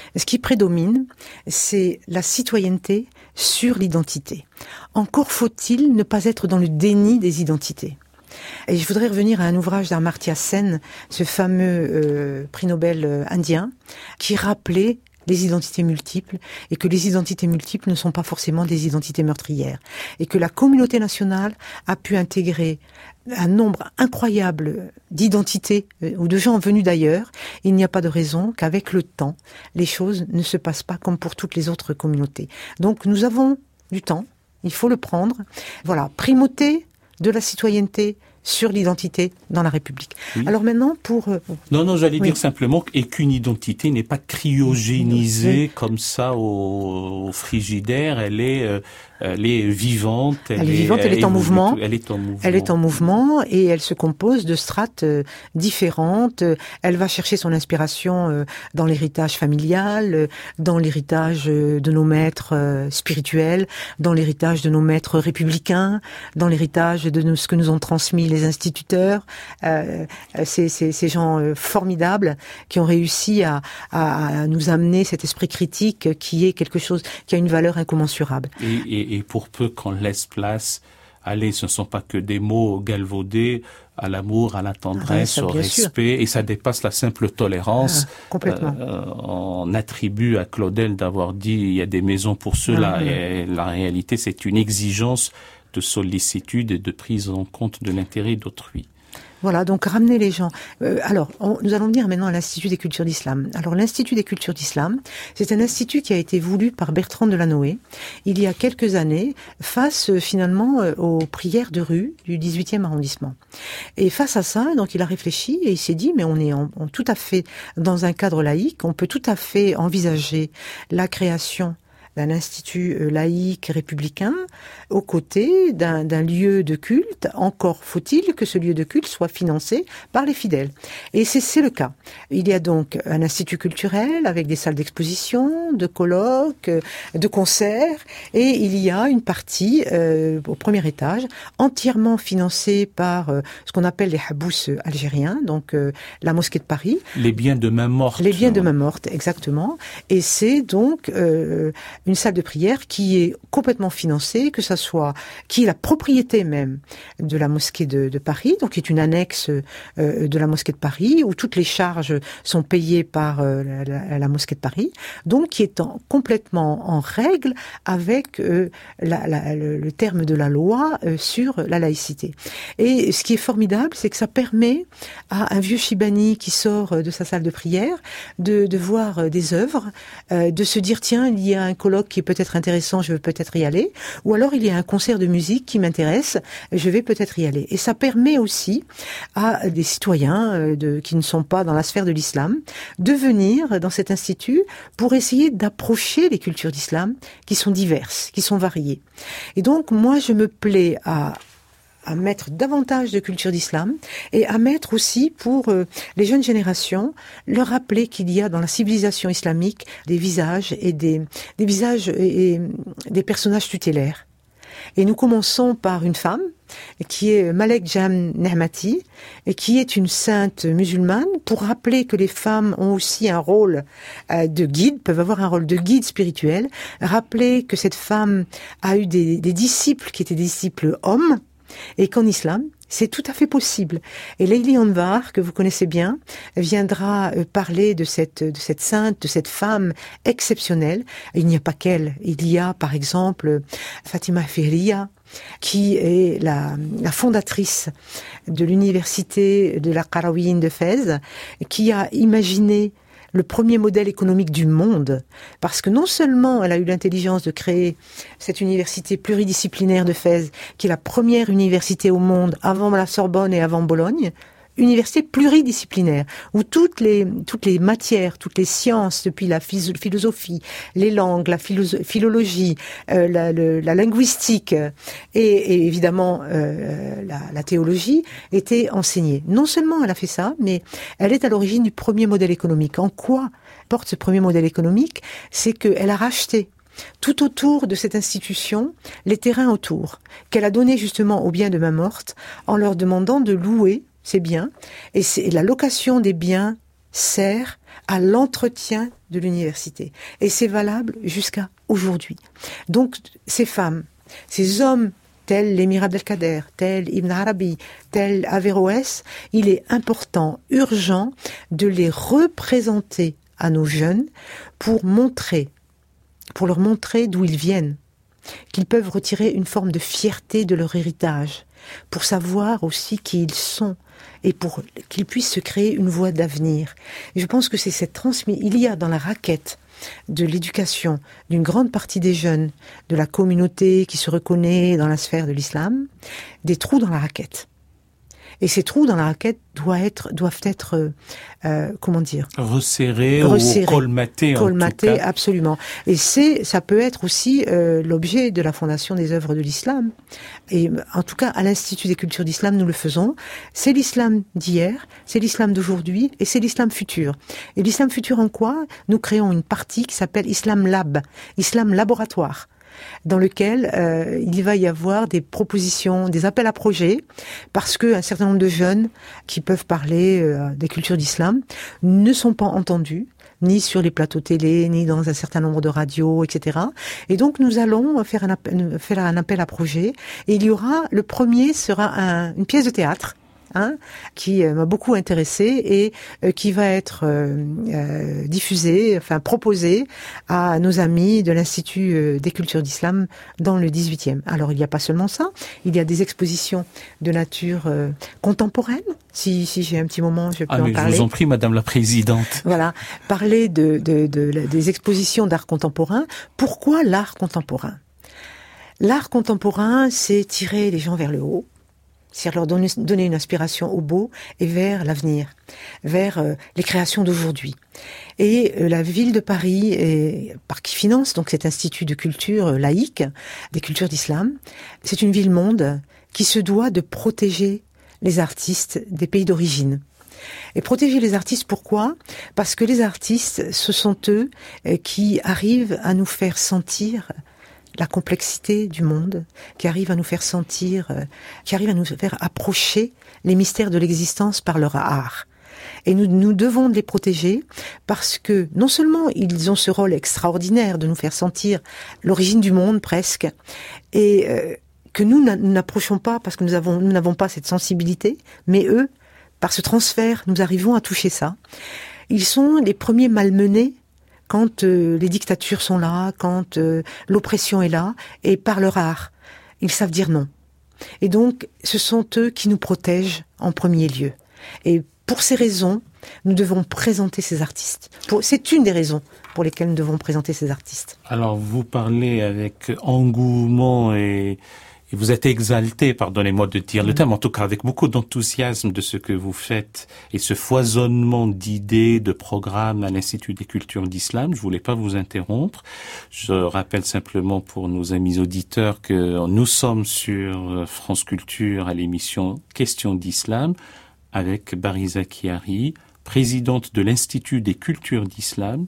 ce qui prédomine, c'est la citoyenneté sur l'identité. Encore faut-il ne pas être dans le déni des identités. Et je voudrais revenir à un ouvrage d'Amartya Sen, ce fameux prix Nobel indien, qui rappelait les identités multiples, et que les identités multiples ne sont pas forcément des identités meurtrières, et que la communauté nationale a pu intégrer un nombre incroyable d'identités ou de gens venus d'ailleurs. Il n'y a pas de raison qu'avec le temps, les choses ne se passent pas comme pour toutes les autres communautés. Donc nous avons du temps, il faut le prendre. Voilà, primauté de la citoyenneté sur l'identité dans la République. Oui. Alors maintenant, pour...
Non, j'allais dire simplement qu'une identité n'est pas cryogénisée comme ça au frigidaire, elle est vivante.
Elle est en mouvement. Elle est en mouvement et elle se compose de strates différentes. Elle va chercher son inspiration dans l'héritage familial, dans l'héritage de nos maîtres spirituels, dans l'héritage de nos maîtres républicains, dans l'héritage de ce que nous ont transmis les instituteurs, ces gens formidables qui ont réussi à nous amener cet esprit critique qui est quelque chose qui a une valeur incommensurable.
Et pour peu qu'on laisse place, allez, ce ne sont pas que des mots galvaudés à l'amour, à la tendresse, au respect, et ça dépasse la simple tolérance.
Complètement.
On attribue à Claudel d'avoir dit il y a des maisons pour ceux-là, et la réalité c'est une exigence de sollicitude et de prise en compte de l'intérêt d'autrui.
Voilà, donc ramener les gens. Nous allons venir maintenant à l'Institut des cultures d'islam. Alors, l'Institut des cultures d'islam, c'est un institut qui a été voulu par Bertrand Delanoë il y a quelques années, face finalement aux prières de rue du 18e arrondissement. Et face à ça, donc il a réfléchi et il s'est dit, mais on est tout à fait dans un cadre laïque, on peut tout à fait envisager la création d'un institut laïque républicain aux côtés d'un lieu de culte. Encore faut-il que ce lieu de culte soit financé par les fidèles. Et c'est le cas. Il y a donc un institut culturel avec des salles d'exposition, de colloques, de concerts, et il y a une partie au premier étage entièrement financée par ce qu'on appelle les habous algériens, donc la mosquée de Paris.
Les biens de main morte.
Les biens de main morte, exactement. Et c'est donc une salle de prière qui est complètement financée, qui est la propriété même de la mosquée de Paris, donc qui est une annexe de la mosquée de Paris, où toutes les charges sont payées par la mosquée de Paris, donc qui est complètement en règle avec le terme de la loi sur la laïcité. Et ce qui est formidable, c'est que ça permet à un vieux Chibani qui sort de sa salle de prière de voir des œuvres, de se dire tiens, il y a un colloque qui est peut-être intéressant, je veux peut-être y aller, ou alors il y a un concert de musique qui m'intéresse, je vais peut-être y aller. Et ça permet aussi à des citoyens qui ne sont pas dans la sphère de l'islam de venir dans cet institut pour essayer d'approcher les cultures d'islam qui sont diverses, qui sont variées. Et donc moi je me plais à mettre davantage de culture d'islam et à mettre aussi pour les jeunes générations, leur rappeler qu'il y a dans la civilisation islamique des visages et des visages et des personnages tutélaires. Et nous commençons par une femme qui est Malek Jam Nehmati et qui est une sainte musulmane pour rappeler que les femmes ont aussi un rôle de guide, peuvent avoir un rôle de guide spirituel, rappeler que cette femme a eu des disciples qui étaient des disciples hommes, et qu'en islam, c'est tout à fait possible. Et Layli Anwar, que vous connaissez bien, viendra parler de cette sainte, de cette femme exceptionnelle. Il n'y a pas qu'elle. Il y a, par exemple, Fatima Fihriya, qui est la fondatrice de l'université de la Qarawiyyin de Fès, qui a imaginé le premier modèle économique du monde, parce que non seulement elle a eu l'intelligence de créer cette université pluridisciplinaire de Fès, qui est la première université au monde avant la Sorbonne et avant Bologne, université pluridisciplinaire, où toutes les matières, toutes les sciences, depuis la philosophie, les langues, la philologie, la linguistique et évidemment la théologie étaient enseignées. Non seulement elle a fait ça, mais elle est à l'origine du premier modèle économique. En quoi porte ce premier modèle économique? C'est qu'elle a racheté tout autour de cette institution, les terrains autour, qu'elle a donné justement aux biens de main morte en leur demandant de louer ces biens, et la location des biens sert à l'entretien de l'université. Et c'est valable jusqu'à aujourd'hui. Donc, ces femmes, ces hommes, tels l'émir Abdelkader, tel Ibn Arabi, tel Averroès, il est important, urgent, de les représenter à nos jeunes pour leur montrer d'où ils viennent, qu'ils peuvent retirer une forme de fierté de leur héritage, pour savoir aussi qui ils sont, et pour qu'ils puissent se créer une voie d'avenir. Et je pense que c'est cette transmission. Il y a dans la raquette de l'éducation d'une grande partie des jeunes, de la communauté qui se reconnaît dans la sphère de l'islam, des trous dans la raquette. Et ces trous dans la raquette doivent être
resserrés ou colmatés.
Colmatés, absolument. Et ça peut être aussi l'objet de la Fondation des œuvres de l'islam. Et en tout cas, à l'Institut des cultures d'islam, nous le faisons. C'est l'islam d'hier, c'est l'islam d'aujourd'hui et c'est l'islam futur. Et l'islam futur en quoi? Nous créons une partie qui s'appelle Islam Lab, Islam Laboratoire, dans lequel il va y avoir des propositions, des appels à projets, parce que un certain nombre de jeunes qui peuvent parler des cultures d'islam ne sont pas entendus, ni sur les plateaux télé, ni dans un certain nombre de radios, etc. Et donc nous allons faire un appel à projet, et il y aura, le premier sera une pièce de théâtre, qui m'a beaucoup intéressée et qui va être proposée à nos amis de l'Institut des cultures d'islam dans le 18e. Alors il n'y a pas seulement ça, il y a des expositions de nature contemporaine. Si j'ai un petit moment, je peux en parler.
Je vous en prie, Madame la Présidente.
Voilà, parler des expositions d'art contemporain. Pourquoi l'art contemporain? L'art contemporain, c'est tirer les gens vers le haut. C'est-à-dire leur donner une aspiration au beau et vers l'avenir, vers les créations d'aujourd'hui. Et la ville de Paris, qui finance donc cet institut de culture laïque, des cultures d'islam, c'est une ville-monde qui se doit de protéger les artistes des pays d'origine. Et protéger les artistes, pourquoi? Parce que les artistes, ce sont eux qui arrivent à nous faire sentir la complexité du monde, qui arrive à nous faire sentir, qui arrive à nous faire approcher les mystères de l'existence par leur art. Et nous devons les protéger parce que non seulement ils ont ce rôle extraordinaire de nous faire sentir l'origine du monde presque, et que nous n'approchons pas parce que nous n'avons pas cette sensibilité, mais eux, par ce transfert, nous arrivons à toucher ça. Ils sont les premiers malmenés quand les dictatures sont là, quand l'oppression est là, et par leur art, ils savent dire non. Et donc, ce sont eux qui nous protègent en premier lieu. Et pour ces raisons, nous devons présenter ces artistes. C'est une des raisons pour lesquelles nous devons présenter ces artistes.
Alors, vous parlez avec engouement et vous êtes exalté, pardonnez-moi de dire le terme, en tout cas avec beaucoup d'enthousiasme de ce que vous faites et ce foisonnement d'idées, de programmes à l'Institut des cultures d'islam. Je voulais pas vous interrompre. Je rappelle simplement pour nos amis auditeurs que nous sommes sur France Culture à l'émission Questions d'Islam avec Bariza Chiari, présidente de l'Institut des cultures d'islam,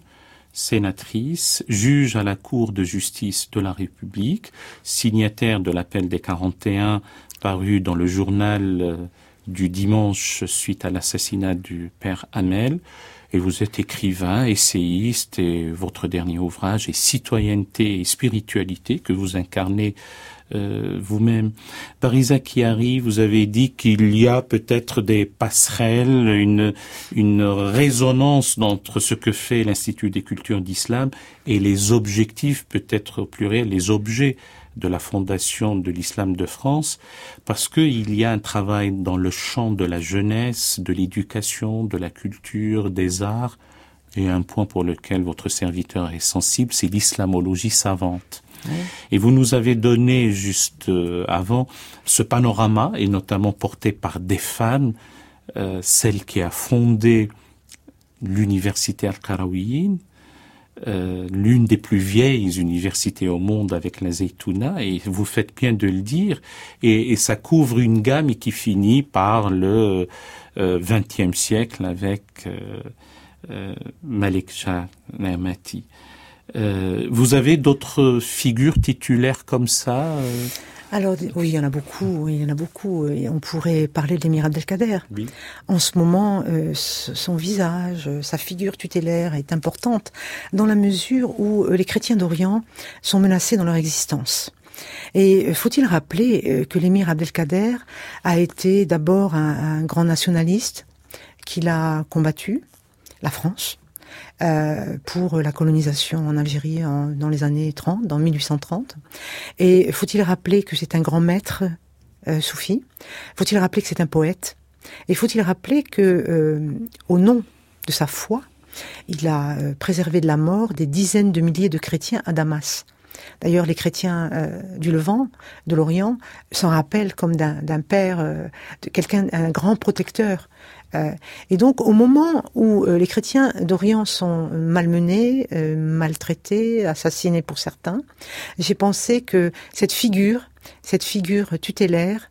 sénatrice, juge à la Cour de justice de la République, signataire de l'appel des 41 paru dans le journal du dimanche suite à l'assassinat du père Hamel. Et vous êtes écrivain, essayiste, et votre dernier ouvrage est Citoyenneté et spiritualité que vous incarnez vous-même. Bariza Chiari, vous avez dit qu'il y a peut-être des passerelles, une résonance entre ce que fait l'Institut des cultures d'islam et les objectifs, peut-être au pluriel, les objets de la Fondation de l'Islam de France, parce qu'il y a un travail dans le champ de la jeunesse, de l'éducation, de la culture, des arts, et un point pour lequel votre serviteur est sensible, c'est l'islamologie savante. Et vous nous avez donné juste avant ce panorama, et notamment porté par des femmes, celle qui a fondé l'université Al-Qarawiyyin, l'une des plus vieilles universités au monde avec la Zaytouna, et vous faites bien de le dire, et ça couvre une gamme qui finit par le XXe siècle avec Malik Shah Nehmati. Vous avez d'autres figures titulaires comme ça
Alors oui, il y en a beaucoup, il y en a beaucoup. Et on pourrait parler de l'émir Abdelkader.
Oui.
En ce moment, son visage, sa figure tutélaire est importante dans la mesure où les chrétiens d'Orient sont menacés dans leur existence. Et faut-il rappeler que l'émir Abdelkader a été d'abord un grand nationaliste, qu'il a combattu la France pour la colonisation en Algérie dans les années 30, dans 1830. Et faut-il rappeler que c'est un grand maître soufi. Faut-il rappeler que c'est un poète. Et faut-il rappeler que, au nom de sa foi, il a préservé de la mort des dizaines de milliers de chrétiens à Damas. D'ailleurs, les chrétiens du Levant, de l'Orient, s'en rappellent comme d'un père, de quelqu'un, un grand protecteur. Et donc, au moment où les chrétiens d'Orient sont malmenés, maltraités, assassinés pour certains, j'ai pensé que cette figure tutélaire,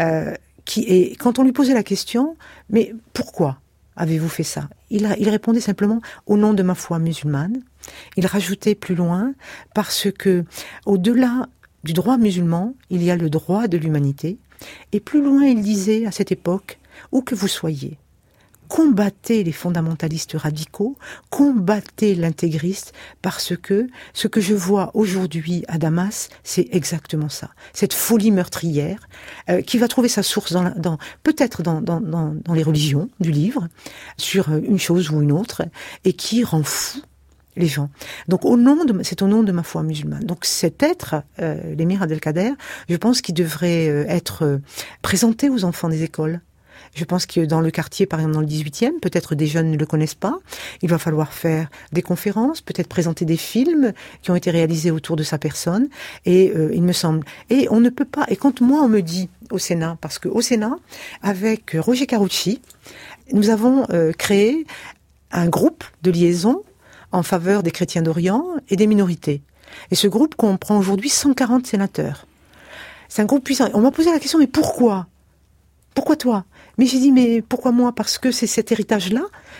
quand on lui posait la question, mais pourquoi avez-vous fait ça ? Il répondait simplement au nom de ma foi musulmane. Il rajoutait plus loin, parce que au-delà du droit musulman, il y a le droit de l'humanité. Et plus loin, il disait à cette époque, où que vous soyez, combattez les fondamentalistes radicaux, combattez l'intégriste, parce que ce que je vois aujourd'hui à Damas, c'est exactement ça. Cette folie meurtrière qui va trouver sa source peut-être dans les religions du livre, sur une chose ou une autre, et qui rend fou les gens. Donc c'est au nom de ma foi musulmane. Donc cet être, l'émir Abdelkader, je pense qu'il devrait être présenté aux enfants des écoles. Je pense que dans le quartier, par exemple dans le 18e, peut-être des jeunes ne le connaissent pas. Il va falloir faire des conférences, peut-être présenter des films qui ont été réalisés autour de sa personne. Et il me semble. Et on ne peut pas. Et quand moi on me dit au Sénat, parce que au Sénat, avec Roger Carucci, nous avons créé un groupe de liaison en faveur des chrétiens d'Orient et des minorités. Et ce groupe comprend aujourd'hui 140 sénateurs. C'est un groupe puissant. On m'a posé la question, mais pourquoi ? Pourquoi toi ? Mais j'ai dit, mais pourquoi moi ? Parce que c'est cet héritage-là.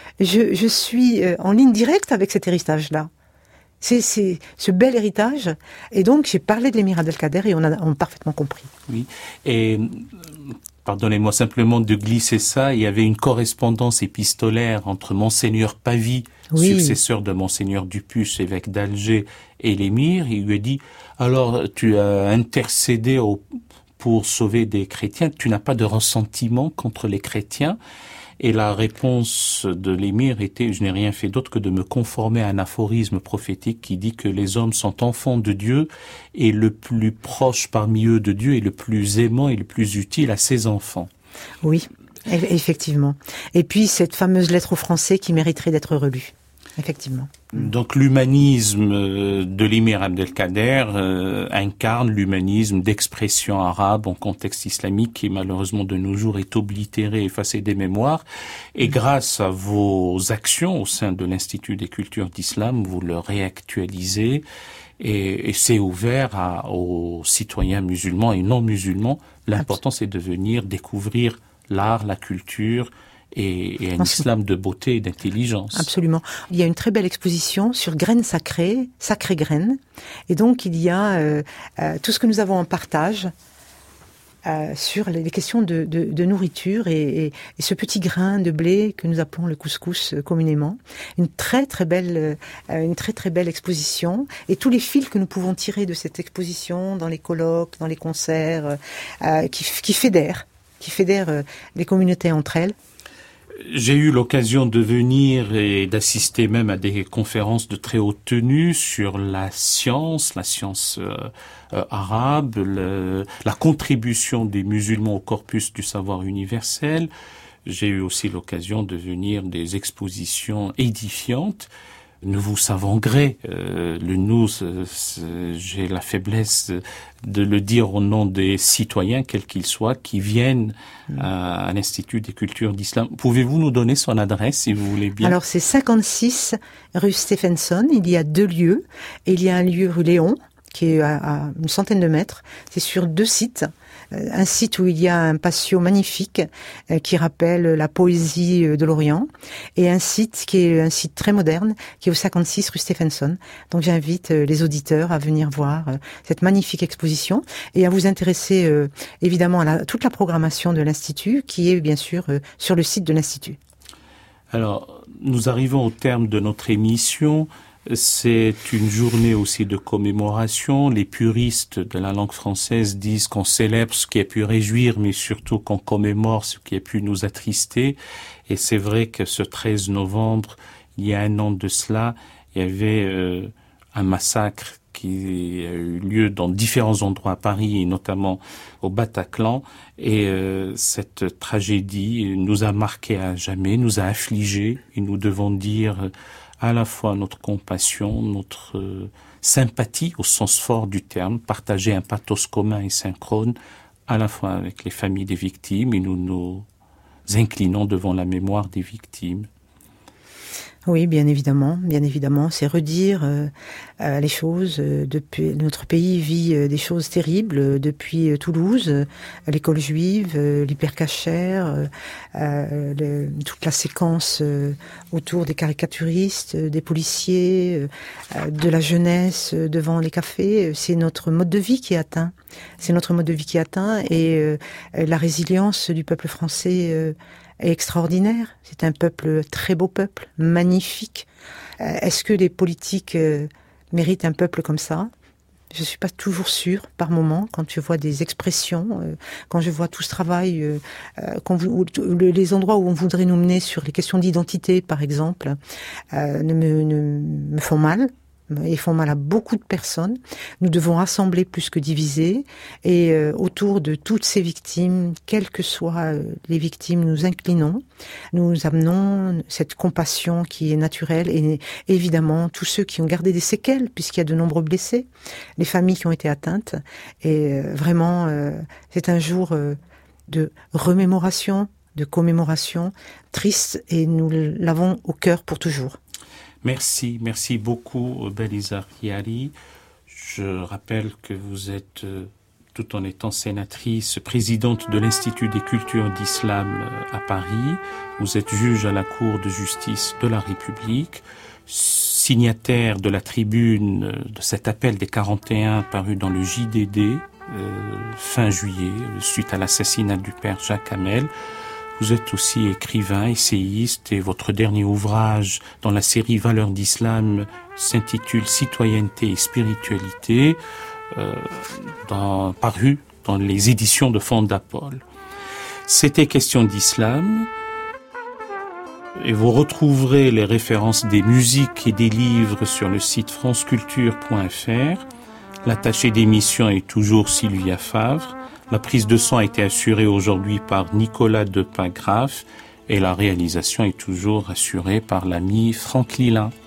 Je suis en ligne directe avec cet héritage-là. C'est ce bel héritage. Et donc, j'ai parlé de l'émir Abdelkader et on a parfaitement compris.
Oui. Et pardonnez-moi simplement de glisser ça. Il y avait une correspondance épistolaire entre Monseigneur Pavie, oui, successeur de Monseigneur Dupuce, évêque d'Alger, et l'émir. Il lui a dit, alors tu as intercédé pour sauver des chrétiens, tu n'as pas de ressentiment contre les chrétiens. Et la réponse de l'émir était, je n'ai rien fait d'autre que de me conformer à un aphorisme prophétique qui dit que les hommes sont enfants de Dieu et le plus proche parmi eux de Dieu est le plus aimant et le plus utile à ses enfants.
Oui, effectivement. Et puis cette fameuse lettre aux Français qui mériterait d'être relue. Effectivement.
Donc l'humanisme de l'émir Abdelkader incarne l'humanisme d'expression arabe en contexte islamique qui malheureusement de nos jours est oblitéré, effacé des mémoires. Et grâce à vos actions au sein de l'Institut des cultures d'islam, vous le réactualisez et c'est ouvert aux citoyens musulmans et non musulmans. L'important c'est de venir découvrir l'art, la culture, et un islam de beauté et d'intelligence.
Absolument. Il y a une très belle exposition sur graines sacrées, sacrées graines. Et donc, il y a tout ce que nous avons en partage sur les questions de nourriture et ce petit grain de blé que nous appelons le couscous communément. Une très très belle exposition. Et tous les fils que nous pouvons tirer de cette exposition dans les colloques, dans les concerts, qui fédèrent les communautés entre elles.
J'ai eu l'occasion de venir et d'assister même à des conférences de très haute tenue sur la science arabe, la contribution des musulmans au corpus du savoir universel. J'ai eu aussi l'occasion de venir des expositions édifiantes. Nous vous savons gré. J'ai la faiblesse de le dire au nom des citoyens, quels qu'ils soient, qui viennent à l'Institut des cultures d'islam. Pouvez-vous nous donner son adresse, si vous voulez bien ?
Alors, c'est 56 rue Stephenson. Il y a 2 lieux. Et il y a un lieu rue Léon, qui est à une centaine de mètres. C'est sur 2 sites. un site où il y a un patio magnifique qui rappelle la poésie de l'Orient, et un site qui est un site très moderne, qui est au 56 rue Stephenson. Donc j'invite les auditeurs à venir voir cette magnifique exposition et à vous intéresser évidemment à toute la programmation de l'Institut, qui est bien sûr sur le site de l'Institut.
Alors, nous arrivons au terme de notre émission. C'est une journée aussi de commémoration. Les puristes de la langue française disent qu'on célèbre ce qui a pu réjouir, mais surtout qu'on commémore ce qui a pu nous attrister. Et c'est vrai que ce 13 novembre, il y a un an de cela, il y avait un massacre qui a eu lieu dans différents endroits à Paris, et notamment au Bataclan. Et cette tragédie nous a marqués à jamais, nous a affligés, et nous devons dire à la fois notre compassion, notre sympathie au sens fort du terme, partager un pathos commun et synchrone, à la fois avec les familles des victimes, et nous nous inclinons devant la mémoire des victimes.
Oui, bien évidemment, c'est redire les choses. Depuis notre pays vit des choses terribles depuis Toulouse, l'école juive, l'hypercachère, toute la séquence autour des caricaturistes, des policiers, de la jeunesse devant les cafés. C'est notre mode de vie qui est atteint. Et la résilience du peuple français est extraordinaire. C'est un peuple, très beau peuple, magnifique. Est-ce que les politiques méritent un peuple comme ça ? Je suis pas toujours sûre par moment, quand je vois des expressions, quand je vois tout ce travail, les endroits où on voudrait nous mener sur les questions d'identité, par exemple, me font mal. Ils font mal à beaucoup de personnes. Nous devons rassembler plus que diviser, et autour de toutes ces victimes, quelles que soient les victimes, nous inclinons, nous amenons cette compassion qui est naturelle, et évidemment tous ceux qui ont gardé des séquelles, puisqu'il y a de nombreux blessés, les familles qui ont été atteintes, et vraiment c'est un jour de remémoration, de commémoration triste, et nous l'avons au cœur pour toujours.
Merci beaucoup Belisa Chiari. Je rappelle que vous êtes, tout en étant sénatrice, présidente de l'Institut des cultures d'islam à Paris. Vous êtes juge à la Cour de justice de la République, signataire de la tribune de cet appel des 41 paru dans le JDD fin juillet, suite à l'assassinat du père Jacques Hamel. Vous êtes aussi écrivain, essayiste, et votre dernier ouvrage dans la série Valeurs d'Islam s'intitule Citoyenneté et spiritualité, paru dans les éditions de Fondapol. C'était Question d'Islam, et vous retrouverez les références des musiques et des livres sur le site franceculture.fr. L'attachée d'émission est toujours Sylvia Favre. La prise de son a été assurée aujourd'hui par Nicolas Depin-Graff, et la réalisation est toujours assurée par l'ami Franck Lilin.